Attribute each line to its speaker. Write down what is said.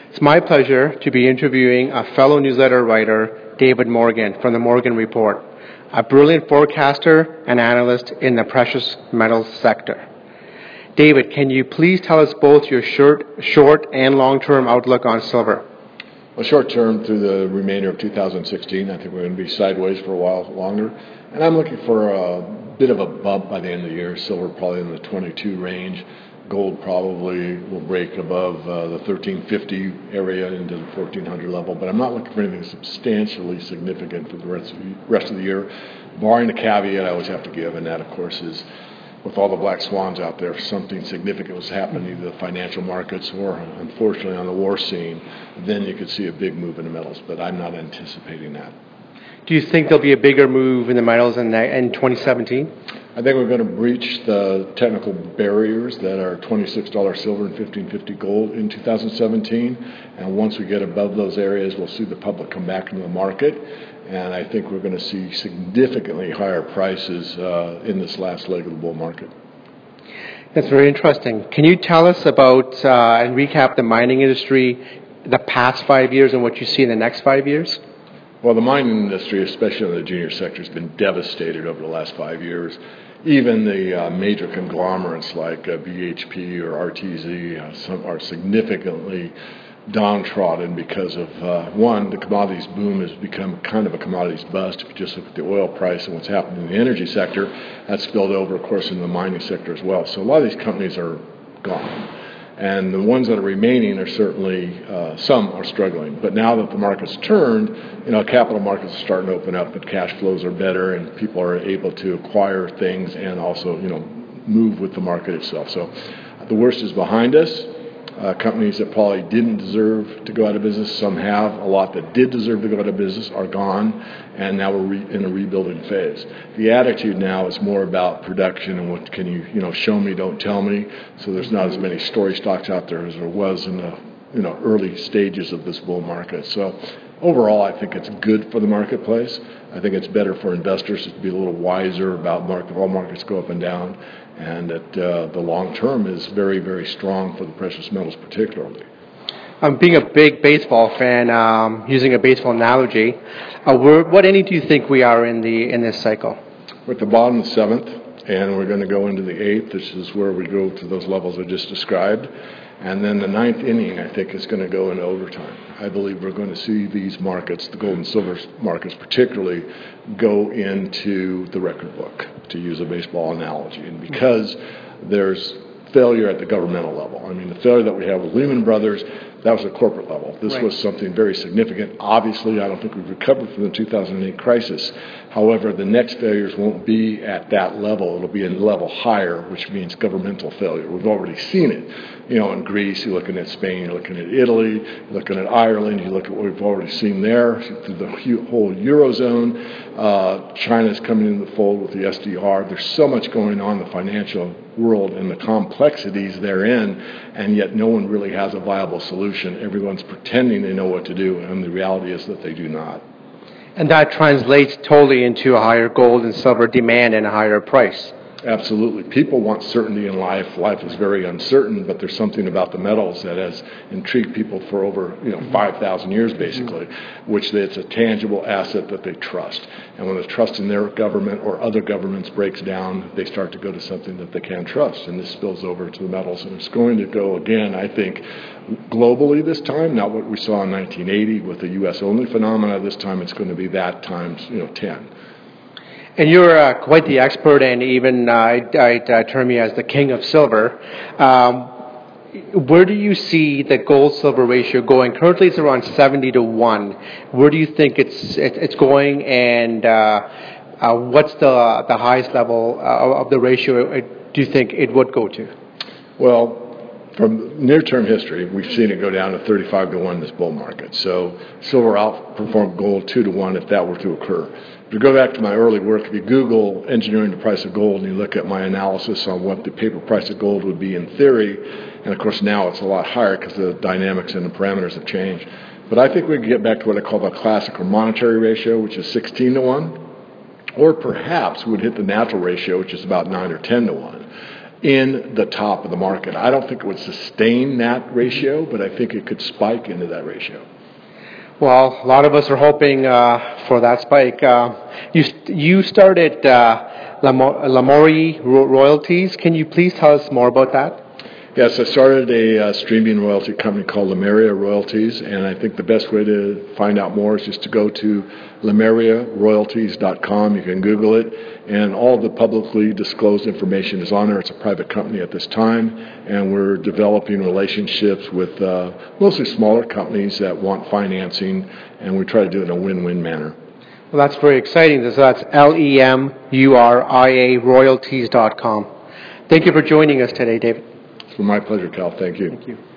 Speaker 1: It's my pleasure to be interviewing a fellow newsletter writer, David Morgan, from the Morgan Report, a brilliant forecaster and analyst in the precious metals sector. David, can you please tell us both your short and long-term outlook on silver?
Speaker 2: Well, short term through the remainder of 2016, I think we're going to be sideways for a while longer. And I'm looking for a bit of a bump by the end of the year. Silver probably in the 22 range. Gold probably will break above the 1350 area into the 1400 level. But I'm not looking for anything substantially significant for the rest of the year, barring the caveat I always have to give, and that, of course, is with all the black swans out there, if something significant was happening to the financial markets or, unfortunately, on the war scene, then you could see a big move in the metals. But I'm not anticipating that.
Speaker 1: Do you think there'll be a bigger move in the metals in 2017?
Speaker 2: I think we're going to breach the technical barriers that are $26 silver and $15.50 gold in 2017. And once we get above those areas, we'll see the public come back into the market. And I think we're going to see significantly higher prices in this last leg of the bull market.
Speaker 1: That's very interesting. Can you tell us about and recap the mining industry the past 5 years and what you see in the next 5 years?
Speaker 2: Well, the mining industry, especially in the junior sector, has been devastated over the last 5 years. Even the major conglomerates like BHP or RTZ are significantly downtrodden because of, one, the commodities boom has become kind of a commodities bust. If you just look at the oil price and what's happening in the energy sector, that's spilled over, of course, in the mining sector as well. So a lot of these companies are gone. And the ones that are remaining are certainly, some are struggling. But now that the market's turned, capital markets are starting to open up, and cash flows are better, and people are able to acquire things and also, move with the market itself. So the worst is behind us. Companies that probably didn't deserve to go out of business, some have. A lot that did deserve to go out of business are gone, and now we're in a rebuilding phase. The attitude now is more about production and what can you, show me, don't tell me. So there's not as many story stocks out there as there was in the, early stages of this bull market. So overall, I think it's good for the marketplace. I think it's better for investors to be a little wiser about all markets go up and down, and that the long term is very, very strong for the precious metals particularly.
Speaker 1: Being a big baseball fan, using a baseball analogy, what inning do you think we are in this cycle?
Speaker 2: We're at the bottom of the seventh, and we're going to go into the eighth. This is where we go to those levels I just described. And then the ninth inning, I think, is going to go into overtime. I believe we're going to see these markets, the gold and silver markets particularly, go into the record book, to use a baseball analogy. And because there's failure at the governmental level. I mean, the failure that we have with Lehman Brothers, that was a corporate level. This was something very significant. Obviously, I don't think we've recovered from the 2008 crisis. However, the next failures won't be at that level. It'll be a level higher, which means governmental failure. We've already seen it. In Greece, you're looking at Spain, you're looking at Italy, you're looking at Ireland, you look at what we've already seen there through the whole Eurozone. China's coming into the fold with the SDR. There's so much going on in the financial world and the complexities therein, and yet no one really has a viable solution. Everyone's pretending they know what to do, and the reality is that they do not.
Speaker 1: And that translates totally into a higher gold and silver demand and a higher price.
Speaker 2: Absolutely. People want certainty in life. Life is very uncertain, but there's something about the metals that has intrigued people for over 5,000 years, basically, which it's a tangible asset that they trust. And when the trust in their government or other governments breaks down, they start to go to something that they can trust. And this spills over to the metals. And it's going to go again, I think, globally this time, not what we saw in 1980 with the U.S.-only phenomena. This time it's going to be that times 10.
Speaker 1: And you're quite the expert, and even I'd term you as the king of silver. Where do you see the gold-silver ratio going? Currently, it's around 70-1. Where do you think it's going, and what's the highest level of the ratio do you think it would go to?
Speaker 2: Well, from near-term history, we've seen it go down to 35-1 in this bull market. So silver outperformed gold 2-1 if that were to occur. If you go back to my early work, if you Google engineering the price of gold and you look at my analysis on what the paper price of gold would be in theory, and of course now it's a lot higher because the dynamics and the parameters have changed. But I think we can get back to what I call the classical monetary ratio, which is 16-1, or perhaps we would hit the natural ratio, which is about 9 or 10-1. in the top of the market. I don't think it would sustain that ratio, but I think it could spike into that ratio.
Speaker 1: Well, a lot of us are hoping for that spike. You started Lamori Royalties. Can you please tell us more about that?
Speaker 2: Yes, I started a streaming royalty company called Lemuria Royalties, and I think the best way to find out more is just to go to lemuriaroyalties.com. You can Google it, and all the publicly disclosed information is on there. It's a private company at this time, and we're developing relationships with mostly smaller companies that want financing, and we try to do it in a win-win manner.
Speaker 1: Well, that's very exciting. So that's LEMURIA royalties.com. Thank you for joining us today, David.
Speaker 2: It's my pleasure, Cal. Thank you.
Speaker 1: Thank you.